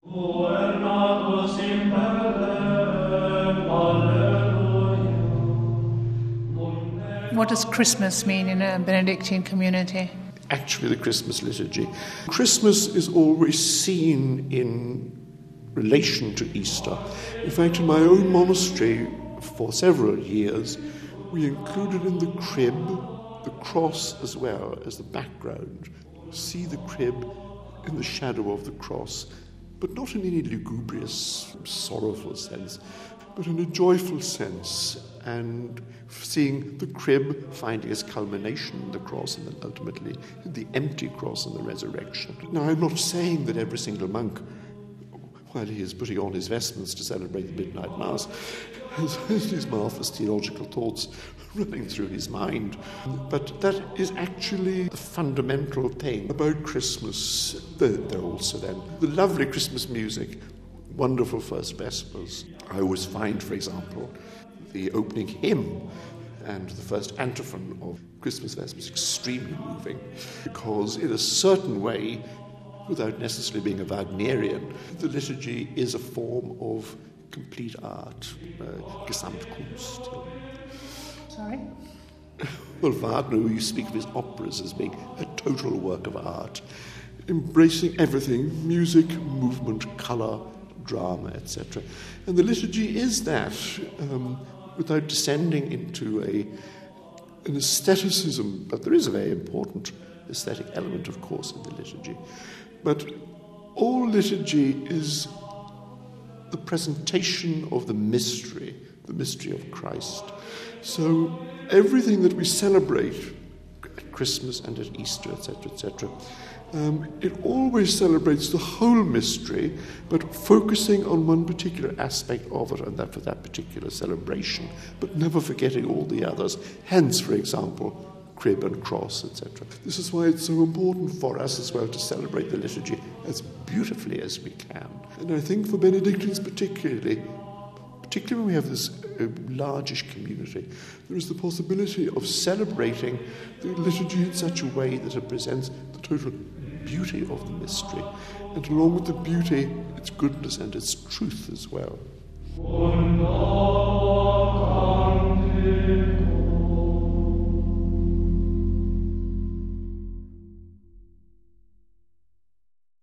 What does Christmas mean in a Benedictine community? Actually, the Christmas liturgy. Christmas is always seen in relation to Easter. In fact, in my own monastery, for several years, we included in the crib the cross as well as the background. See the crib in the shadow of the cross, but not in any lugubrious, sorrowful sense, but in a joyful sense, and seeing the crib finding its culmination in the cross and then ultimately in the empty cross and the resurrection. Now, I'm not saying that every single monk, while he is putting on his vestments to celebrate the midnight mass, has these marvellous theological thoughts running through his mind. But that is actually the fundamental thing about Christmas. There also then the lovely Christmas music, wonderful first Vespers. I always find, for example, the opening hymn and the first antiphon of Christmas Vespers extremely moving, because in a certain way, without necessarily being a Wagnerian, the liturgy is a form of complete art, Gesamtkunst. Sorry? Well, Wagner, you speak of his operas as being a total work of art, embracing everything, music, movement, colour, drama, etc. And the liturgy is that, without descending into an aestheticism, but there is a very important aesthetic element, of course, in the liturgy. But all liturgy is the presentation of the mystery of Christ. So everything that we celebrate at Christmas and at Easter, etc., it always celebrates the whole mystery, but focusing on one particular aspect of it, and that for that particular celebration, but never forgetting all the others. Hence, for example, crib and cross, etc. This is why it's so important for us as well to celebrate the liturgy as beautifully as we can. And I think for Benedictines particularly when we have this largish community, there is the possibility of celebrating the liturgy in such a way that it presents the total beauty of the mystery, and along with the beauty, its goodness and its truth as well.